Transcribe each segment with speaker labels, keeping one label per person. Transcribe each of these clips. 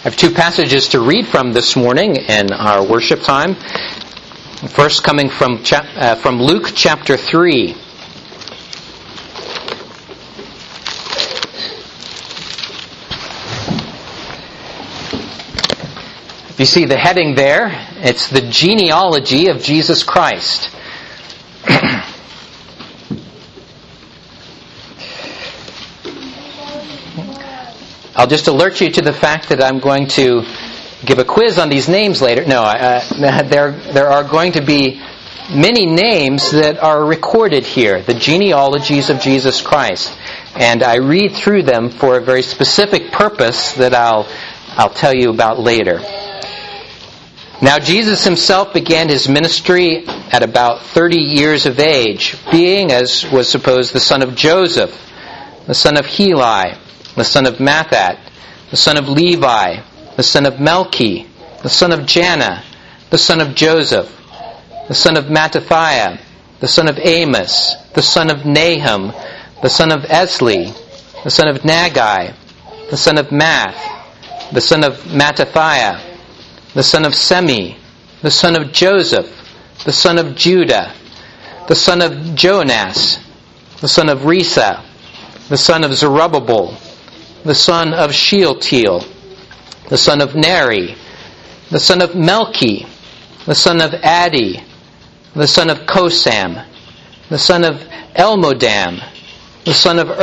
Speaker 1: I have two passages to read from this morning in our worship time. First, coming from Luke chapter 3. If you see the heading there, it's the genealogy of Jesus Christ. I'll just alert you to the fact that I'm going to give a quiz on these names later. No, there are going to be many names that are recorded here, the genealogies of Jesus Christ. And I read through them for a very specific purpose that I'll tell you about later. Now Jesus himself began his ministry at about 30 years of age, being, as was supposed, the son of Joseph, the son of Heli, the son of Mathat, the son of Levi, the son of Melchi, the son of Janna, the son of Joseph, the son of Mattathiah, the son of Amos, the son of Nahum, the son of Esli, the son of Nagai, the son of Math, the son of Mattathiah, the son of Semi, the son of Joseph, the son of Judah, the son of Jonas, the son of Risa, the son of Zerubbabel, the son of Shealtiel, the son of Neri, the son of Melchi, the son of Addi, the son of Kosam, the son of Elmodam, the son of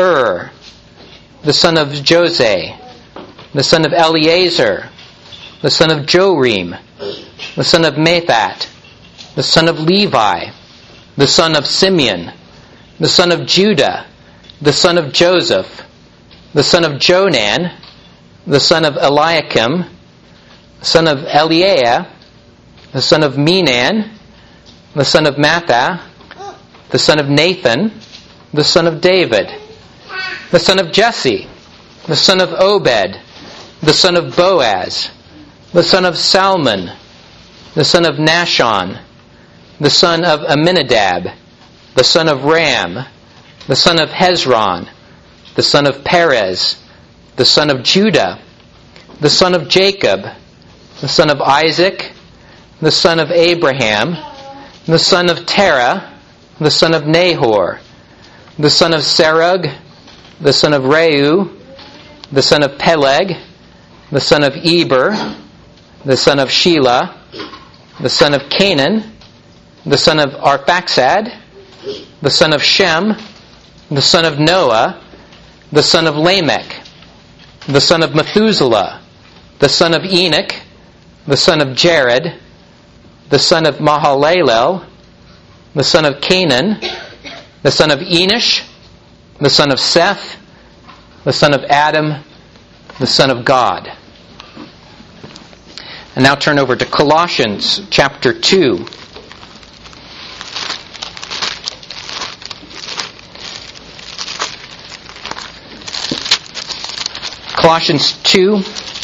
Speaker 1: the son of Jose, the son of Eleazar, the son of Jorim, the son of Mathat, the son of Levi, the son of Simeon, the son of Judah, the son of Joseph, the son of Jonan, the son of Eliakim, the son of Eliah, the son of Menan, the son of Mattha, the son of Nathan, the son of David, the son of Jesse, the son of Obed, the son of Boaz, the son of Salmon, the son of Nashon, the son of Amminadab, the son of Ram, the son of Hezron, the son of Perez, the son of Judah, the son of Jacob, the son of Isaac, the son of Abraham, the son of Terah, the son of Nahor, the son of Serug, the son of Reu, the son of Peleg, the son of Eber, the son of Shelah, the son of Canaan, the son of Arphaxad, the son of Shem, the son of Noah, the son of Lamech, the son of Methuselah, the son of Enoch, the son of Jared, the son of Mahalalel, the son of Canaan, the son of Enosh, the son of Seth, the son of Adam, the son of God. And now turn over to Colossians chapter 2. Colossians 2,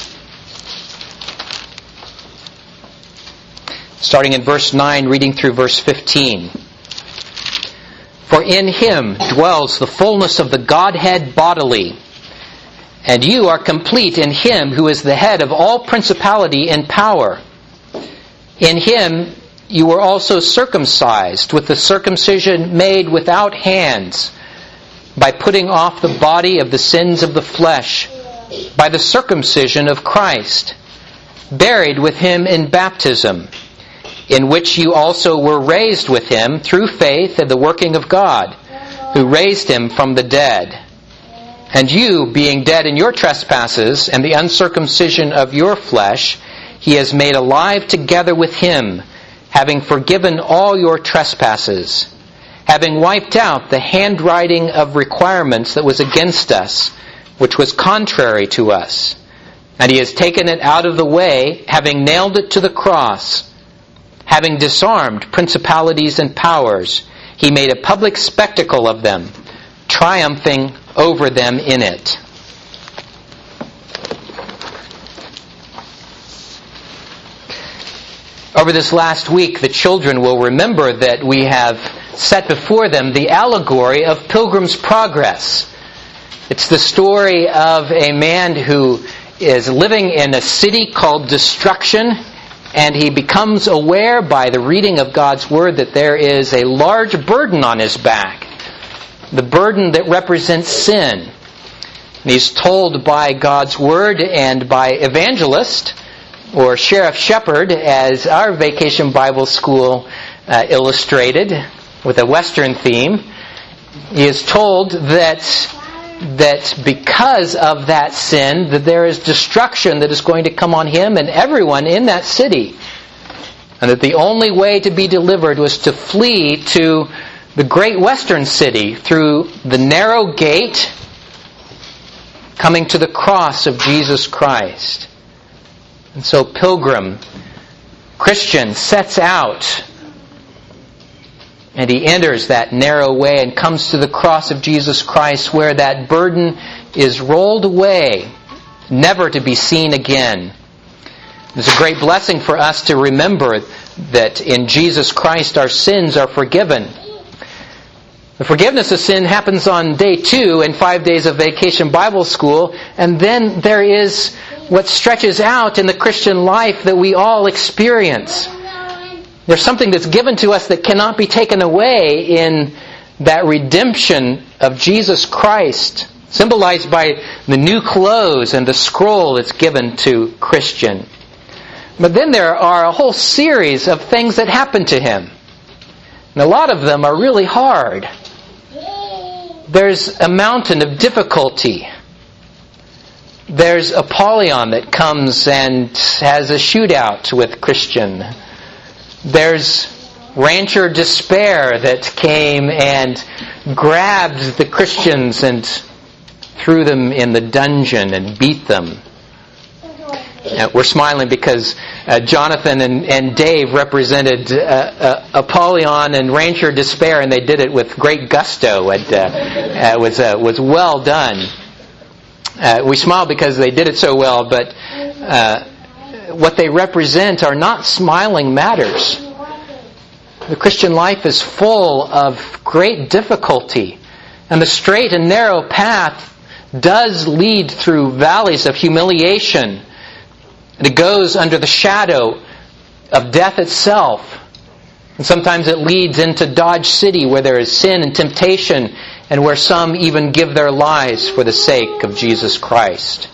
Speaker 1: starting in verse 9, reading through verse 15. For in him dwells the fullness of the Godhead bodily, and you are complete in him who is the head of all principality and power. In him you were also circumcised with the circumcision made without hands, by putting off the body of the sins of the flesh, by the circumcision of Christ, buried with him in baptism, in which you also were raised with him through faith in the working of God, who raised him from the dead. And you, being dead in your trespasses and the uncircumcision of your flesh, he has made alive together with him, having forgiven all your trespasses, having wiped out the handwriting of requirements that was against us, which was contrary to us. And he has taken it out of the way, having nailed it to the cross. Having disarmed principalities and powers, he made a public spectacle of them, triumphing over them in it. Over this last week, the children will remember that we have set before them the allegory of Pilgrim's Progress. It's the story of a man who is living in a city called Destruction, and he becomes aware by the reading of God's Word that there is a large burden on his back. The burden that represents sin. And he's told by God's Word and by evangelist, or Sheriff Shepherd, as our Vacation Bible School illustrated with a Western theme. He is told that because of that sin, that there is destruction that is going to come on him and everyone in that city. And that the only way to be delivered was to flee to the great western city through the narrow gate, coming to the cross of Jesus Christ. And so Pilgrim, Christian, sets out, and he enters that narrow way and comes to the cross of Jesus Christ, where that burden is rolled away, never to be seen again. It's a great blessing for us to remember that in Jesus Christ our sins are forgiven. The forgiveness of sin happens on day 2 in 5 days of Vacation Bible School, and then there is what stretches out in the Christian life that we all experience. There's something that's given to us that cannot be taken away in that redemption of Jesus Christ, symbolized by the new clothes and the scroll that's given to Christian. But then there are a whole series of things that happen to him. And a lot of them are really hard. There's a mountain of difficulty. There's Apollyon that comes and has a shootout with Christian. There's rancher Despair that came and grabbed the Christians and threw them in the dungeon and beat them. We're smiling because Jonathan and Dave represented Apollyon and rancher Despair, and they did it with great gusto. It was well done. We smile because they did it so well, but what they represent are not smiling matters. The Christian life is full of great difficulty, and the straight and narrow path does lead through valleys of humiliation. And it goes under the shadow of death itself. And sometimes it leads into Dodge City, where there is sin and temptation, and where some even give their lives for the sake of Jesus Christ.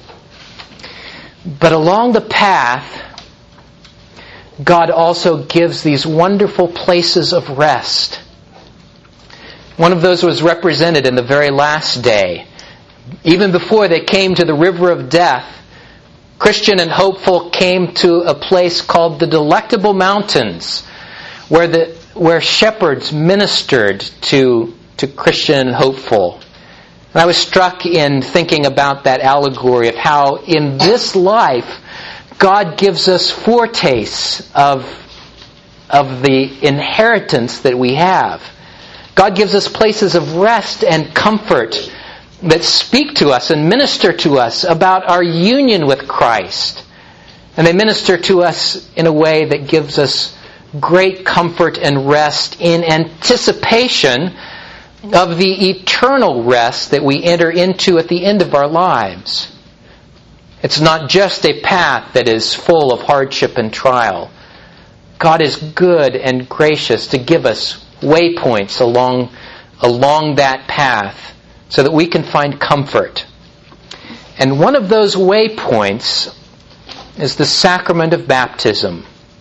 Speaker 1: But along the path, God also gives these wonderful places of rest. One of those was represented in the very last day. Even before they came to the river of death, Christian and Hopeful came to a place called the Delectable Mountains, where shepherds ministered to Christian and Hopeful. And I was struck in thinking about that allegory of how in this life God gives us foretastes of the inheritance that we have. God gives us places of rest and comfort that speak to us and minister to us about our union with Christ. And they minister to us in a way that gives us great comfort and rest in anticipation of the eternal rest that we enter into at the end of our lives. It's not just a path that is full of hardship and trial. God is good and gracious to give us waypoints along that path so that we can find comfort. And one of those waypoints is the sacrament of baptism.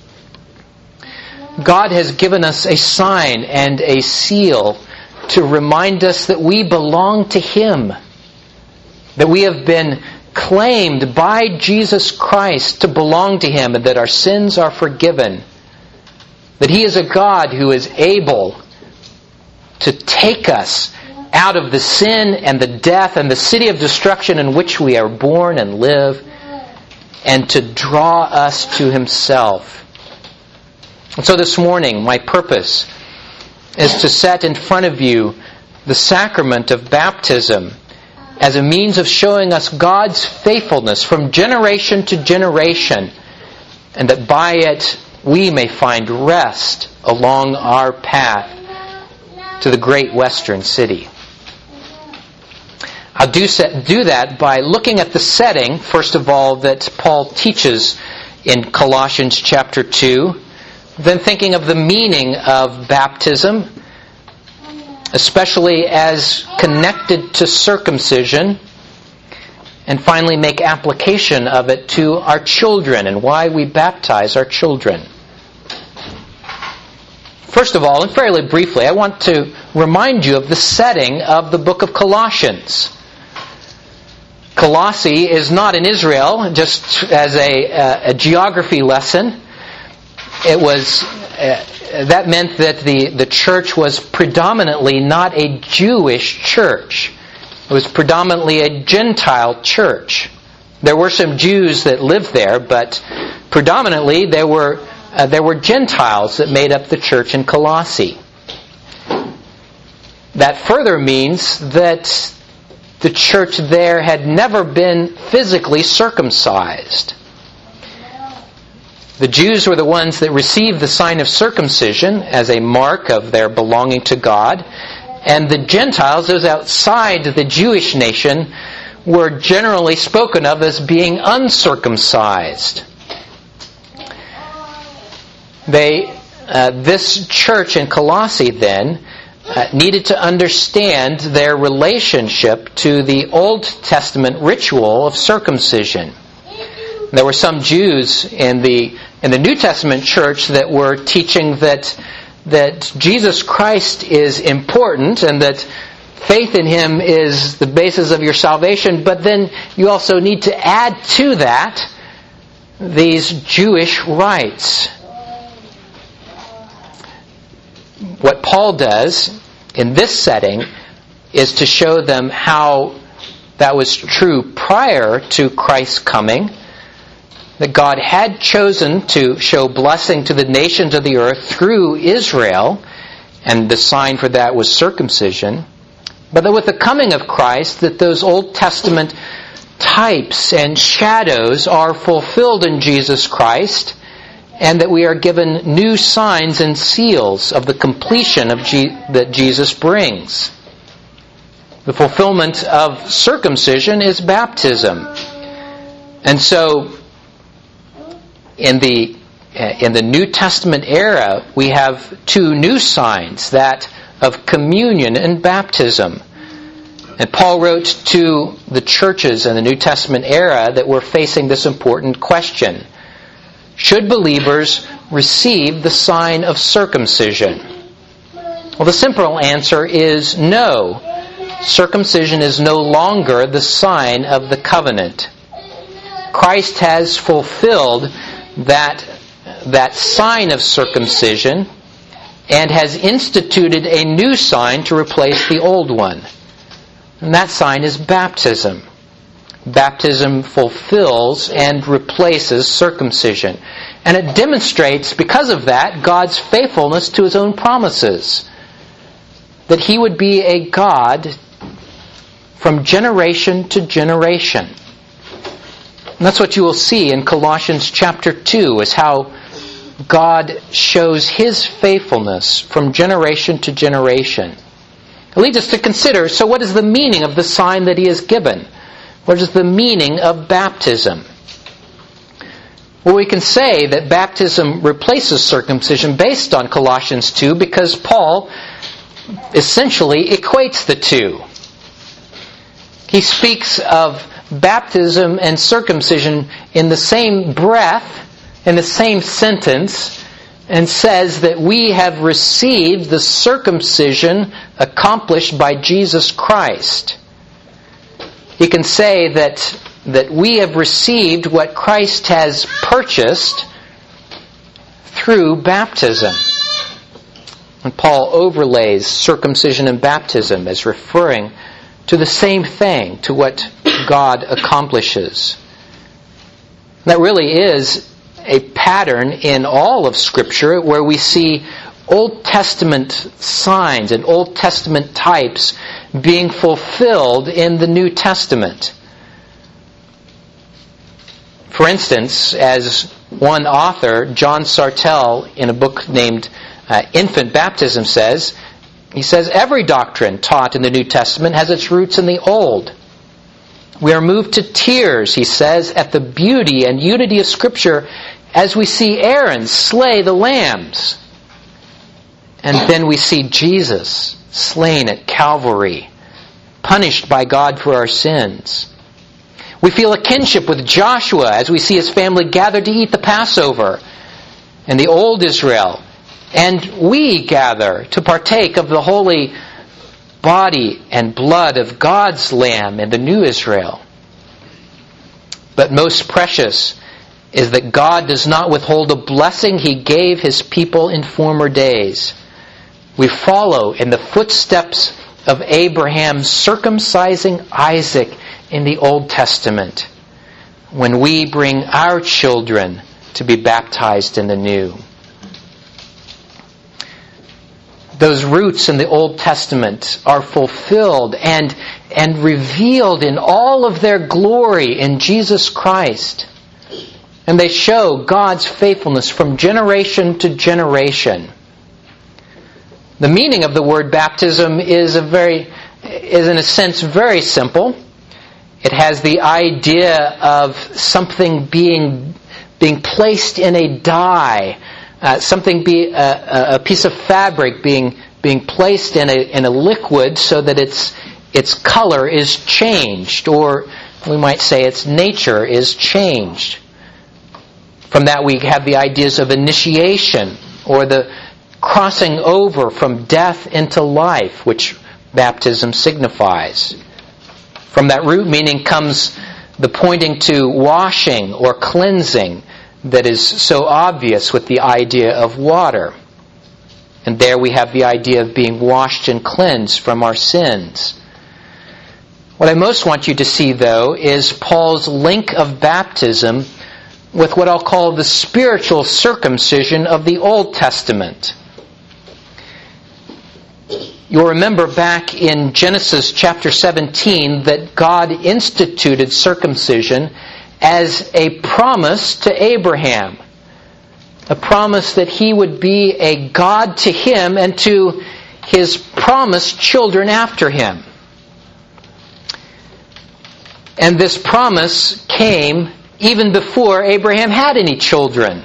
Speaker 1: God has given us a sign and a seal to remind us that we belong to Him, that we have been claimed by Jesus Christ to belong to Him, and that our sins are forgiven, that He is a God who is able to take us out of the sin and the death and the city of destruction in which we are born and live, and to draw us to Himself. And so this morning, my purpose is to set in front of you the sacrament of baptism as a means of showing us God's faithfulness from generation to generation, and that by it we may find rest along our path to the great western city. I'll do that by looking at the setting, first of all, that Paul teaches in Colossians chapter 2, then thinking of the meaning of baptism, especially as connected to circumcision, and finally make application of it to our children and why we baptize our children. First of all, and fairly briefly, I want to remind you of the setting of the book of Colossians. Colossae is not in Israel, just as a geography lesson. It was that meant that the church was predominantly not a Jewish church. It was predominantly a Gentile church. There were some Jews that lived there, but predominantly there were Gentiles that made up the church in Colossae. That further means that the church there had never been physically circumcised. The Jews were the ones that received the sign of circumcision as a mark of their belonging to God. And the Gentiles, those outside the Jewish nation, were generally spoken of as being uncircumcised. This church in Colossae then needed to understand their relationship to the Old Testament ritual of circumcision. There were some Jews in the New Testament church that were teaching that Jesus Christ is important and that faith in Him is the basis of your salvation, but then you also need to add to that these Jewish rites. What Paul does in this setting is to show them how that was true prior to Christ's coming, that God had chosen to show blessing to the nations of the earth through Israel, and the sign for that was circumcision, but that with the coming of Christ, that those Old Testament types and shadows are fulfilled in Jesus Christ, and that we are given new signs and seals of the completion of that Jesus brings. The fulfillment of circumcision is baptism. And so, in the New Testament era, we have two new signs, that of communion and baptism. And Paul wrote to the churches in the New Testament era that were facing this important question. Should believers receive the sign of circumcision? Well, the simple answer is no. Circumcision is no longer the sign of the covenant. Christ has fulfilled that sign of circumcision and has instituted a new sign to replace the old one. And that sign is baptism. Baptism fulfills and replaces circumcision. And it demonstrates, because of that, God's faithfulness to His own promises. That He would be a God from generation to generation. And that's what you will see in Colossians chapter 2, is how God shows His faithfulness from generation to generation. It leads us to consider, so what is the meaning of the sign that He has given? What is the meaning of baptism? Well, we can say that baptism replaces circumcision based on Colossians 2 because Paul essentially equates the two. He speaks of baptism and circumcision in the same breath, in the same sentence, and says that we have received the circumcision accomplished by Jesus Christ. He can say that we have received what Christ has purchased through baptism. And Paul overlays circumcision and baptism as referring to the same thing, to what God accomplishes. That really is a pattern in all of Scripture where we see Old Testament signs and Old Testament types being fulfilled in the New Testament. For instance, as one author, John Sartell, in a book named Infant Baptism says, he says, every doctrine taught in the New Testament has its roots in the Old. We are moved to tears, he says, at the beauty and unity of Scripture as we see Aaron slay the lambs. And then we see Jesus slain at Calvary, punished by God for our sins. We feel a kinship with Joshua as we see his family gathered to eat the Passover and the old Israel. And we gather to partake of the holy body and blood of God's Lamb in the new Israel. But most precious is that God does not withhold a blessing he gave his people in former days. We follow in the footsteps of Abraham circumcising Isaac in the Old Testament when we bring our children to be baptized in the new. Those roots in the Old Testament are fulfilled and revealed in all of their glory in Jesus Christ. And they show God's faithfulness from generation to generation. The meaning of the word baptism is in a sense very simple. It has the idea of something being placed in a dye, a piece of fabric being placed in a liquid so that its color is changed, or we might say its nature is changed. From that we have the ideas of initiation, or the crossing over from death into life, which baptism signifies. From that root meaning comes the pointing to washing or cleansing that is so obvious with the idea of water. And there we have the idea of being washed and cleansed from our sins. What I most want you to see, though, is Paul's link of baptism with what I'll call the spiritual circumcision of the Old Testament. You'll remember back in Genesis chapter 17 that God instituted circumcision as a promise to Abraham. A promise that he would be a God to him and to his promised children after him. And this promise came even before Abraham had any children.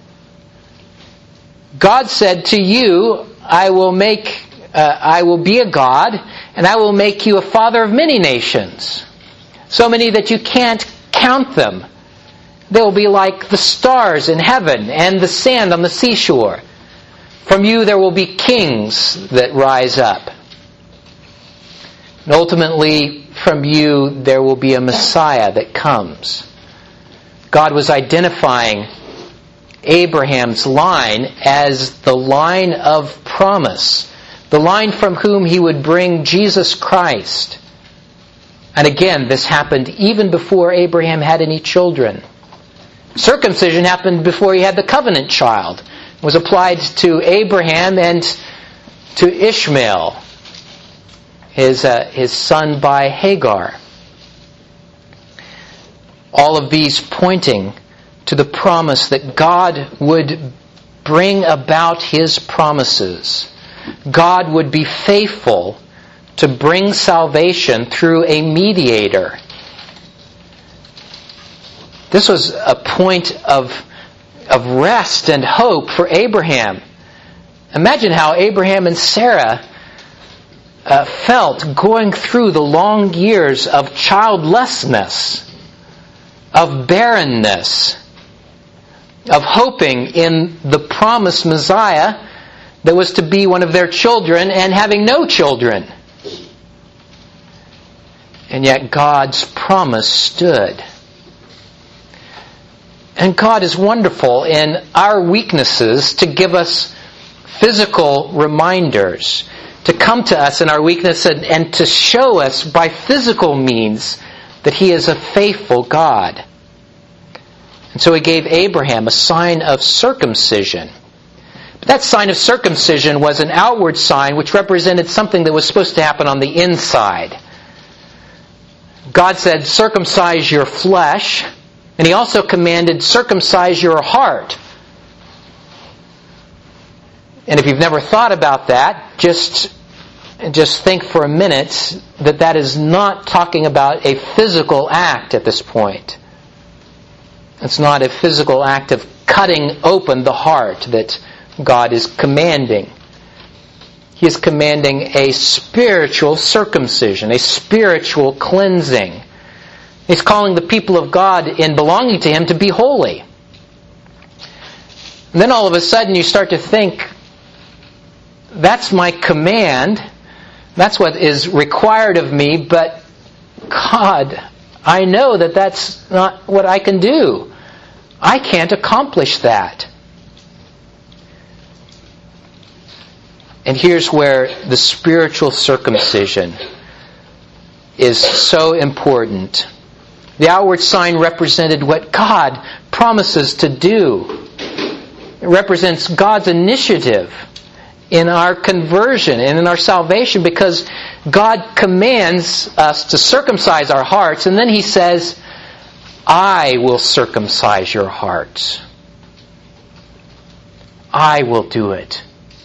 Speaker 1: God said to you, I will be a God, and I will make you a father of many nations. So many that you can't count them. They will be like the stars in heaven and the sand on the seashore. From you there will be kings that rise up. And ultimately, from you there will be a Messiah that comes. God was identifying Abraham's line as the line of promise, the line from whom he would bring Jesus Christ. And again, this happened even before Abraham had any children. Circumcision happened before he had the covenant child. It was applied to Abraham and to Ishmael, his son by Hagar. All of these pointing to the promise that God would bring about his promises. God would be faithful to bring salvation through a mediator. This was a point of rest and hope for Abraham. Imagine how Abraham and Sarah felt going through the long years of childlessness, of barrenness, of hoping in the promised Messiah that was to be one of their children and having no children. And yet God's promise stood. And God is wonderful in our weaknesses to give us physical reminders, to come to us in our weakness and to show us by physical means that He is a faithful God. And so He gave Abraham a sign of circumcision. But that sign of circumcision was an outward sign which represented something that was supposed to happen on the inside. God said, circumcise your flesh, and He also commanded, circumcise your heart. And if you've never thought about that, just just think for a minute that is not talking about a physical act at this point. It's not a physical act of cutting open the heart that God is commanding. He is commanding a spiritual circumcision, a spiritual cleansing. He's calling the people of God in belonging to Him to be holy. And then all of a sudden you start to think, that's my command, that's what is required of me, but God, I know that that's not what I can do. I can't accomplish that. And here's where the spiritual circumcision is so important. The outward sign represented what God promises to do. It represents God's initiative in our conversion and in our salvation, because God commands us to circumcise our hearts, and then He says, I will circumcise your hearts. I will do it.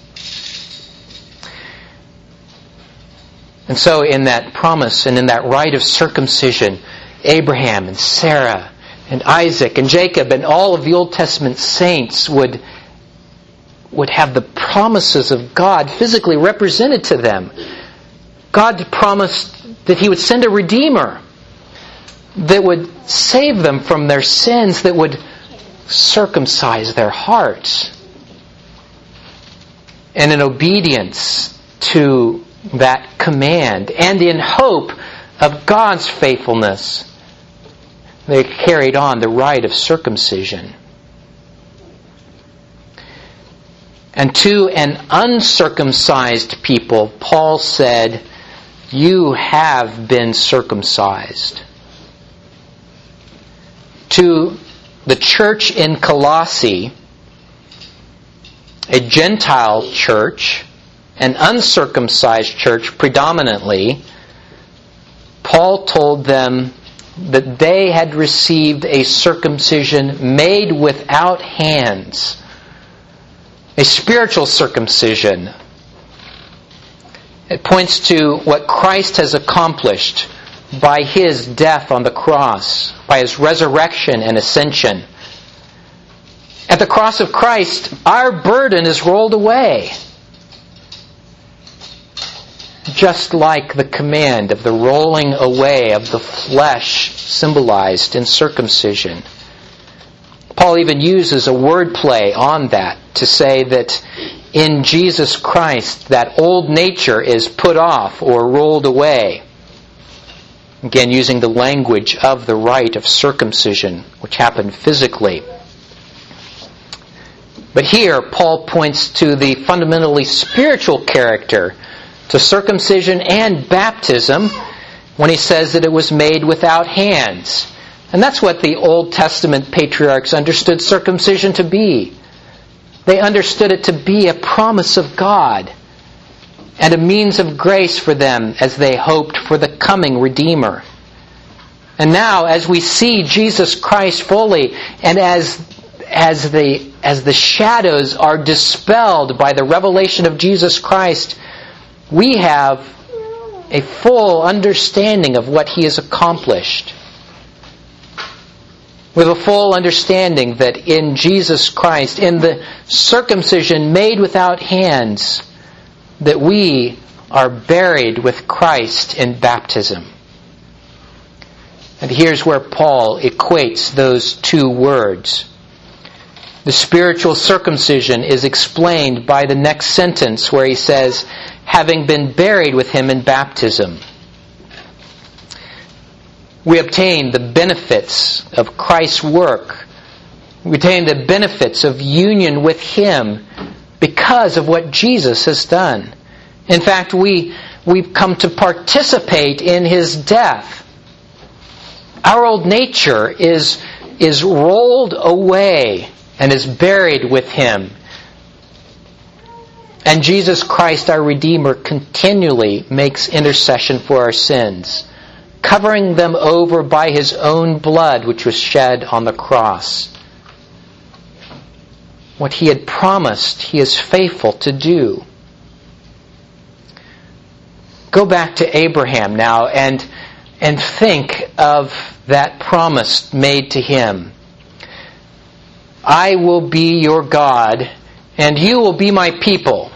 Speaker 1: And so in that promise and in that rite of circumcision, Abraham and Sarah and Isaac and Jacob and all of the Old Testament saints would have the promises of God physically represented to them. God promised that He would send a Redeemer that would save them from their sins, that would circumcise their hearts. And in obedience to that command, and in hope of God's faithfulness, they carried on the rite of circumcision. And to an uncircumcised people, Paul said, you have been circumcised. To the church in Colossae, a Gentile church, an uncircumcised church predominantly, Paul told them that they had received a circumcision made without hands, a spiritual circumcision. It points to what Christ has accomplished by His death on the cross, by His resurrection and ascension. At the cross of Christ, our burden is rolled away. Just like the command of the rolling away of the flesh symbolized in circumcision. Paul even uses a word play on that to say that in Jesus Christ that old nature is put off or rolled away. Again, using the language of the rite of circumcision, which happened physically. But here, Paul points to the fundamentally spiritual character to circumcision and baptism when he says that it was made without hands. And that's what the Old Testament patriarchs understood circumcision to be. They understood it to be a promise of God and a means of grace for them as they hoped for the coming Redeemer. And now, as we see Jesus Christ fully, and as the shadows are dispelled by the revelation of Jesus Christ, we have a full understanding of what He has accomplished. We have a full understanding that in Jesus Christ, in the circumcision made without hands, that we are buried with Christ in baptism. And here's where Paul equates those two words. The spiritual circumcision is explained by the next sentence where he says, having been buried with Him in baptism. We obtain the benefits of Christ's work. We obtain the benefits of union with Him because of what Jesus has done. In fact, we've come to participate in His death. Our old nature is rolled away and is buried with Him. And Jesus Christ, our Redeemer, continually makes intercession for our sins, covering them over by His own blood which was shed on the cross. What He had promised, He is faithful to do. go back to Abraham now and think of that promise made to him. I will be your God, and you will be my people.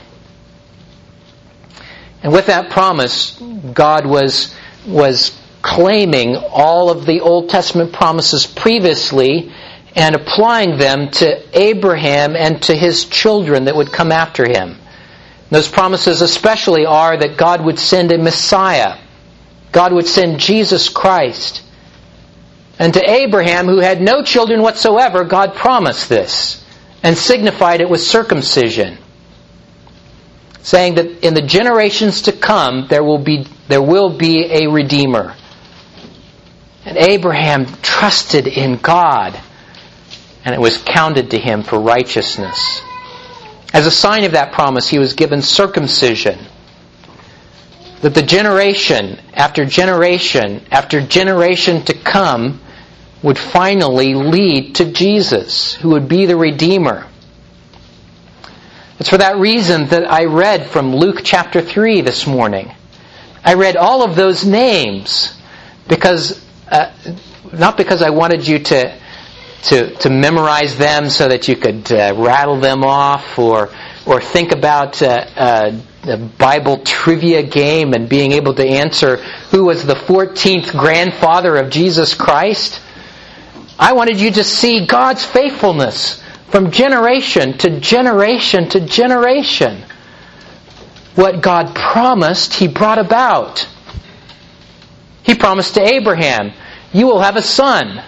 Speaker 1: And with that promise, God was claiming all of the Old Testament promises previously and applying them to Abraham and to his children that would come after him. Those promises especially are that God would send a Messiah. God would send Jesus Christ. And to Abraham, who had no children whatsoever, God promised this and signified it with circumcision, saying that in the generations to come there will be a Redeemer. And Abraham trusted in God, and it was counted to him for righteousness. As a sign of that promise, he was given circumcision, that the generation after generation after generation to come would finally lead to Jesus, who would be the Redeemer. It's for that reason that I read from Luke chapter 3 this morning. I read all of those names because not because I wanted you to memorize them so that you could rattle them off or think about a Bible trivia game and being able to answer who was the 14th grandfather of Jesus Christ. I wanted you to see God's faithfulness from generation to generation to generation. What God promised, He brought about. He promised to Abraham, you will have a son.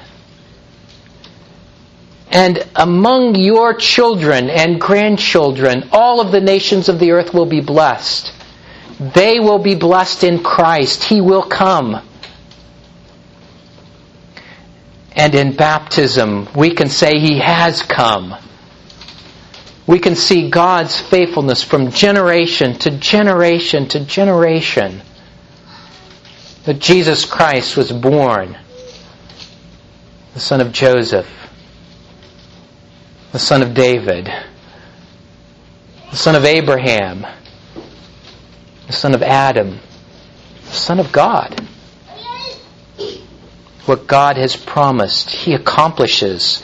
Speaker 1: And among your children and grandchildren, all of the nations of the earth will be blessed. They will be blessed in Christ. He will come. And in baptism, we can say He has come. We can see God's faithfulness from generation to generation to generation. That Jesus Christ was born, the son of Joseph, the son of David, the son of Abraham, the son of Adam, the son of God. What God has promised, He accomplishes.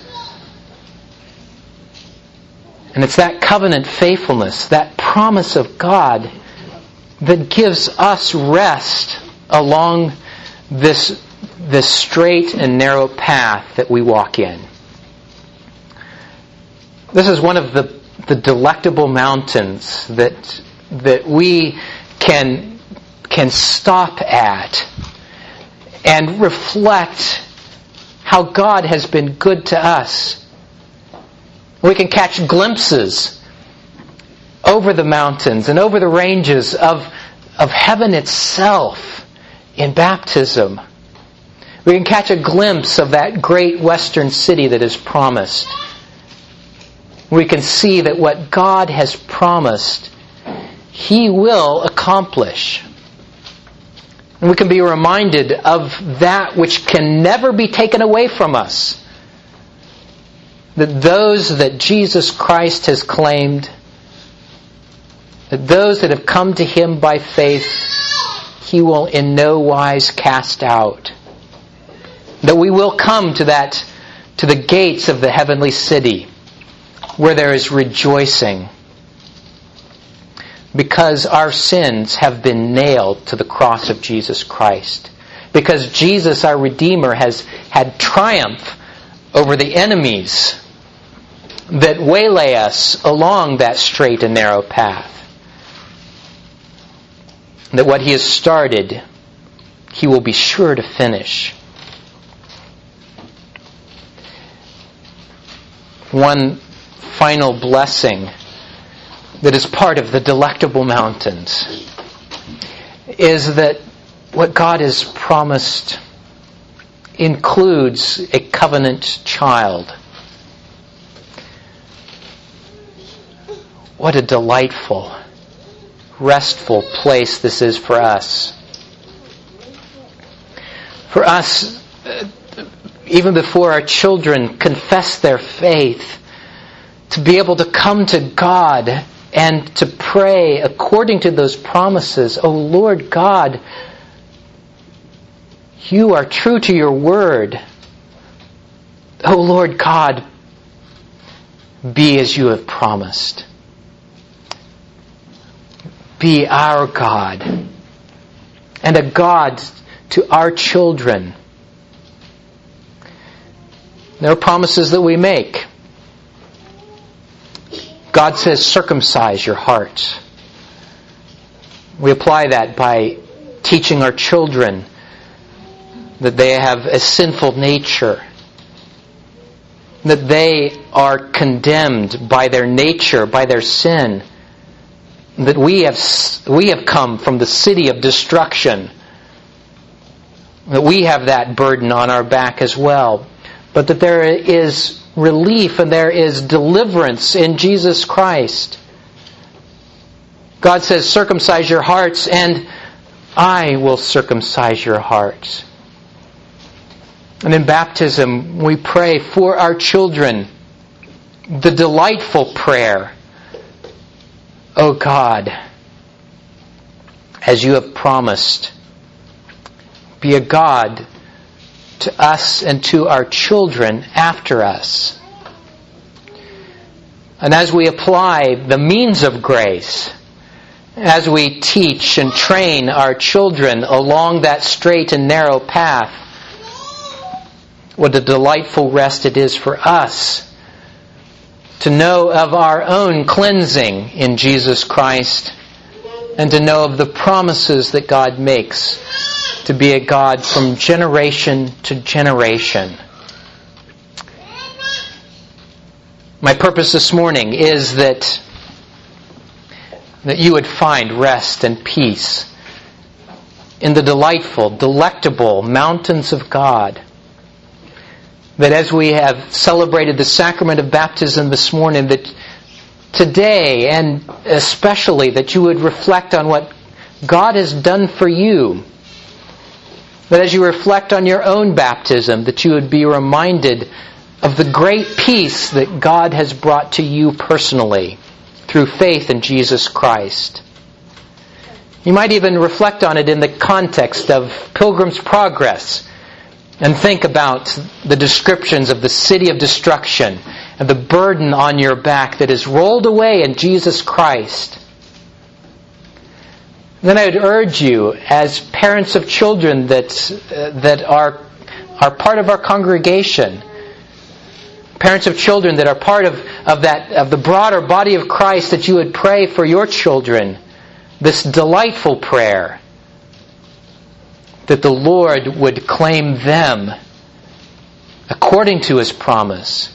Speaker 1: And it's that covenant faithfulness, that promise of God, that gives us rest along this straight and narrow path that we walk in. This is one of the delectable mountains that we can stop at and reflect how God has been good to us. We can catch glimpses over the mountains and over the ranges of heaven itself in baptism. We can catch a glimpse of that great western city that is promised. We can see that what God has promised, He will accomplish. And we can be reminded of that which can never be taken away from us. That those that Jesus Christ has claimed, that those that have come to Him by faith, He will in no wise cast out. That we will come to the gates of the heavenly city, where there is rejoicing, because our sins have been nailed to the cross of Jesus Christ. Because Jesus, our Redeemer, has had triumph over the enemies that waylay us along that straight and narrow path. That what He has started, He will be sure to finish. One final blessing that is part of the delectable mountains is that what God has promised includes a covenant child. What a delightful, restful place this is for us. For us, even before our children confess their faith, to be able to come to God and to pray according to those promises. O Lord God, you are true to your word. O Lord God, be as you have promised. Be our God, and a God to our children. There are promises that we make. God says, circumcise your heart. We apply that by teaching our children that they have a sinful nature, that they are condemned by their nature, by their sin, that we have come from the city of destruction, that we have that burden on our back as well, but that there is relief and there is deliverance in Jesus Christ. God says, circumcise your hearts, and I will circumcise your hearts. And in baptism, we pray for our children the delightful prayer, O God, as you have promised, be a God to us and to our children after us. And as we apply the means of grace, as we teach and train our children along that straight and narrow path, what a delightful rest it is for us to know of our own cleansing in Jesus Christ, and to know of the promises that God makes to be a God from generation to generation. My purpose this morning is that you would find rest and peace in the delightful, delectable mountains of God. That as we have celebrated the sacrament of baptism this morning, that today, and especially, that you would reflect on what God has done for you. That as you reflect on your own baptism, that you would be reminded of the great peace that God has brought to you personally through faith in Jesus Christ. You might even reflect on it in the context of Pilgrim's Progress, and think about the descriptions of the city of destruction and the burden on your back that is rolled away in Jesus Christ. Then I would urge you, as parents of children that are part of our congregation, parents of children that are part of the broader body of Christ, that you would pray for your children this delightful prayer, that the Lord would claim them according to His promise,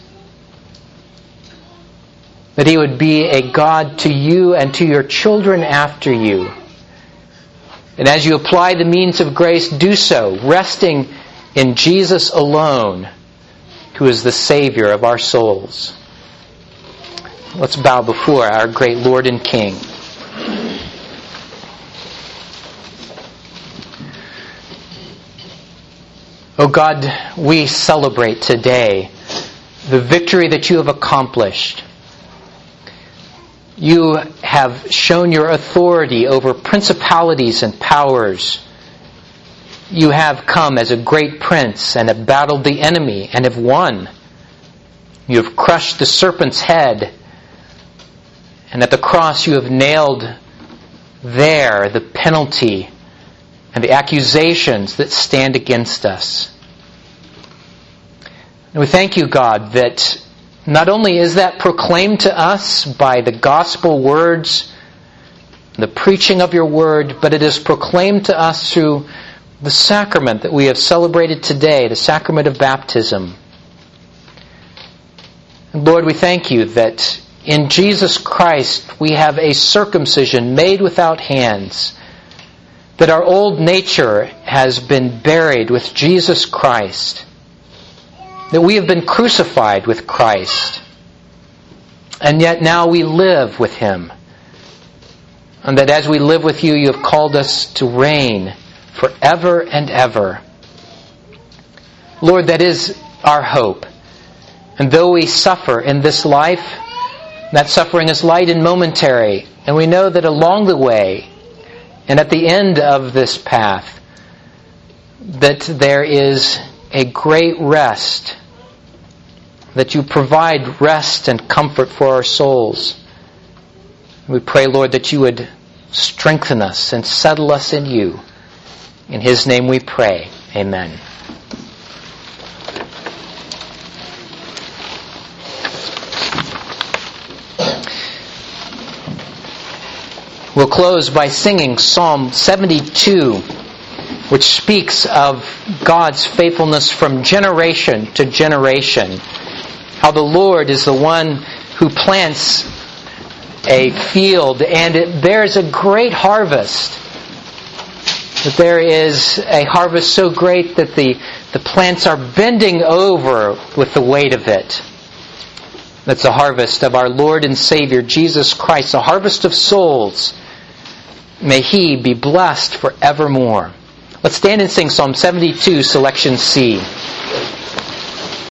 Speaker 1: that He would be a God to you and to your children after you. And as you apply the means of grace, do so resting in Jesus alone, who is the Savior of our souls. Let's bow before our great Lord and King. O God, we celebrate today the victory that you have accomplished. You have shown your authority over principalities and powers. You have come as a great prince and have battled the enemy and have won. You have crushed the serpent's head, and at the cross you have nailed there the penalty and the accusations that stand against us. And we thank you, God, that not only is that proclaimed to us by the gospel words, the preaching of your word, but it is proclaimed to us through the sacrament that we have celebrated today, the sacrament of baptism. And Lord, we thank you that in Jesus Christ we have a circumcision made without hands, that our old nature has been buried with Jesus Christ, that we have been crucified with Christ, and yet now we live with Him, and that as we live with you, you have called us to reign forever and ever. Lord, that is our hope. And though we suffer in this life, That suffering is light and momentary, and we know that along the way and at the end of this path that there is a great rest, that you provide rest and comfort for our souls. We pray, Lord, that you would strengthen us and settle us in you. In His name we pray. Amen. We'll close by singing Psalm 72, which speaks of God's faithfulness from generation to generation. How the Lord is the one who plants a field and it bears a great harvest. That there is a harvest so great that the plants are bending over with the weight of it. That's the harvest of our Lord and Savior, Jesus Christ, a harvest of souls. May He be blessed forevermore. Let's stand and sing Psalm 72, selection C.